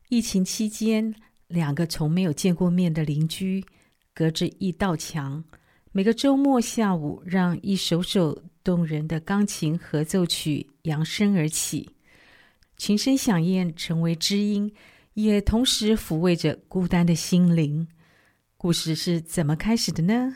疫情期间，两个从没有见过面的邻居，隔着一道墙，每个周末下午让一首首动人的钢琴合奏曲扬声而起，琴声响艳成为知音，也同时抚慰着孤单的心灵。故事是怎么开始的呢？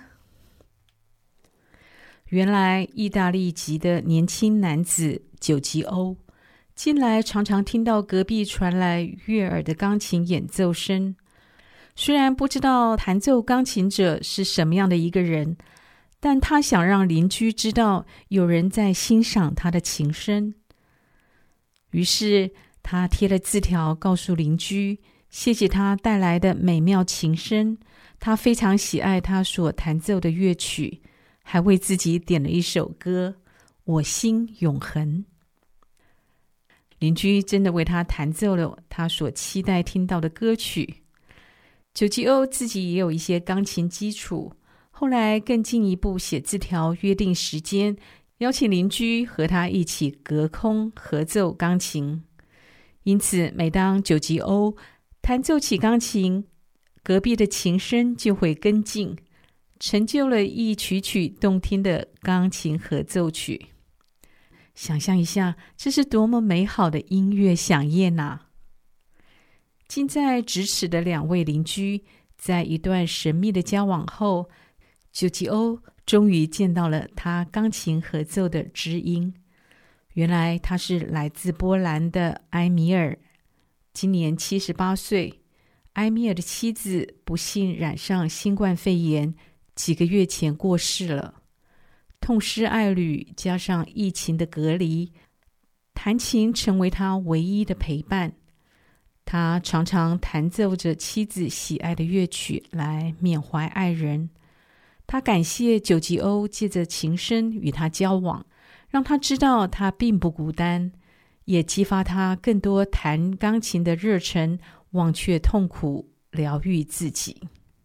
原来意大利籍的年轻男子久吉欧，近来常常听到隔壁传来悦耳的钢琴演奏声。虽然不知道弹奏钢琴者是什么样的一个人，但他想让邻居知道有人在欣赏他的琴声。于是他贴了字条告诉邻居，谢谢他带来的美妙琴声，他非常喜爱他所弹奏的乐曲，还为自己点了一首歌《我心永恒》。邻居真的为他弹奏了他所期待听到的歌曲。久吉欧自己也有一些钢琴基础，后来更进一步写字条约定时间，邀请邻居和他一起隔空合奏钢琴。因此每当久吉欧弹奏起钢琴，隔壁的琴声就会跟进，成就了一曲曲动听的钢琴合奏曲。想象一下，这是多么美好的音乐响宴啊！近在咫尺的两位邻居，在一段神秘的交往后，久吉欧终于见到了他钢琴合奏的知音。原来他是来自波兰的埃米尔，今年78岁。埃米尔的妻子不幸染上新冠肺炎，几个月前过世了。痛失爱侣，加上疫情的隔离，弹琴成为他唯一的陪伴。他常常弹奏着妻子喜爱的乐曲来缅怀爱人。他感谢久吉欧借着琴声与他交往，让他知道他并不孤单，也激发他更多弹钢琴的热忱，忘却痛苦，疗愈自己。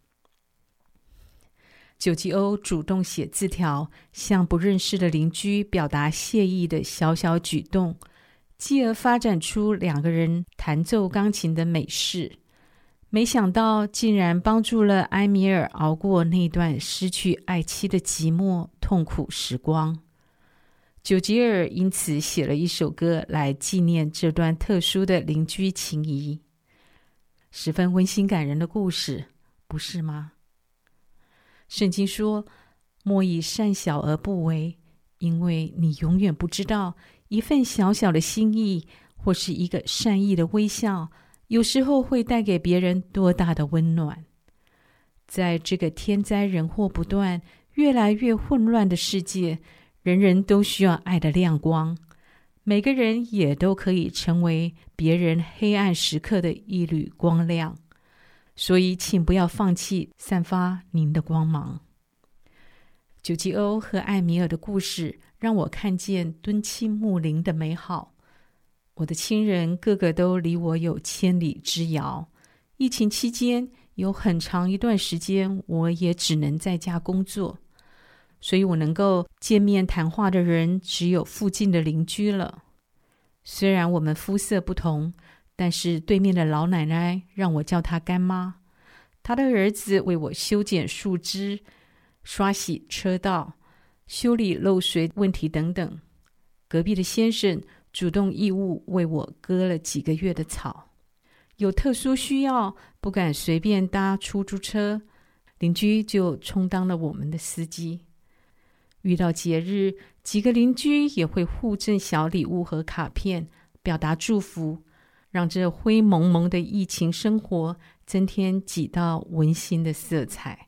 久吉欧主动写字条，向不认识的邻居表达谢意的小小举动，继而发展出两个人弹奏钢琴的美事。没想到竟然帮助了埃米尔熬过那段失去爱妻的寂寞痛苦时光。久吉尔因此写了一首歌来纪念这段特殊的邻居情谊。十分温馨感人的故事，不是吗？圣经说，莫以善小而不为，因为你永远不知道一份小小的心意，或是一个善意的微笑，有时候会带给别人多大的温暖。在这个天灾人祸不断、越来越混乱的世界，人人都需要爱的亮光，每个人也都可以成为别人黑暗时刻的一缕光亮。所以请不要放弃散发您的光芒。久吉欧和艾米尔的故事让我看见敦亲睦邻的美好。我的亲人个个都离我有千里之遥。疫情期间有很长一段时间我也只能在家工作，所以我能够见面谈话的人只有附近的邻居了。虽然我们肤色不同，但是对面的老奶奶让我叫她干妈，她的儿子为我修剪树枝、刷洗车道、修理漏水问题等等。隔壁的先生主动义务为我割了几个月的草。有特殊需要不敢随便搭出租车，邻居就充当了我们的司机。遇到节日，几个邻居也会互赠小礼物和卡片，表达祝福，让这灰蒙蒙的疫情生活增添几道温馨的色彩。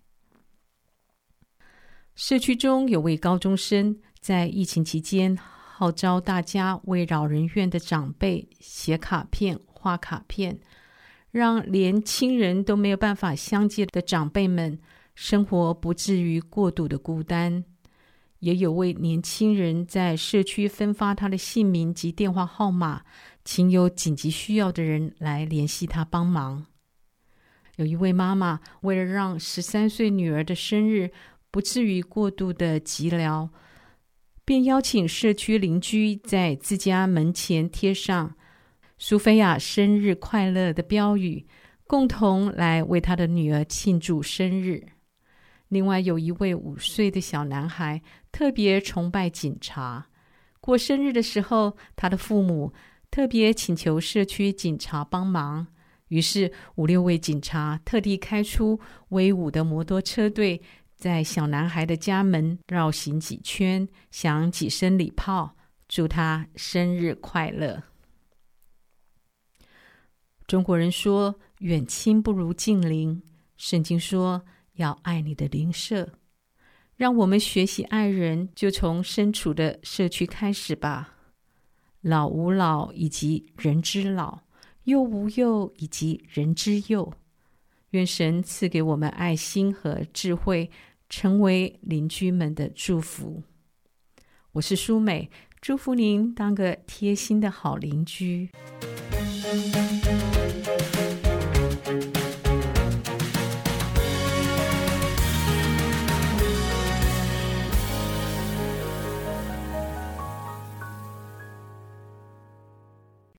社区中有位高中生在疫情期间号召大家为老人院的长辈写卡片、画卡片，让连亲人都没有办法相见的长辈们生活不至于过度的孤单。也有位年轻人在社区分发他的姓名及电话号码，请有紧急需要的人来联系他帮忙。有一位妈妈为了让13岁女儿的生日不至于过度的寂寥，便邀请社区邻居在自家门前贴上苏菲亚生日快乐的标语，共同来为她的女儿庆祝生日。另外有一位5岁的小男孩特别崇拜警察，过生日的时候，他的父母特别请求社区警察帮忙，于是5-6位警察特地开出威武的摩托车队，在小男孩的家门绕行几圈，响几声礼炮，祝他生日快乐。中国人说远亲不如近邻，圣经说要爱你的邻舍。让我们学习爱人，就从身处的社区开始吧。老吾老以及人之老，幼吾幼以及人之幼。愿神赐给我们爱心和智慧，成为邻居们的祝福。我是舒美，祝福您当个贴心的好邻居。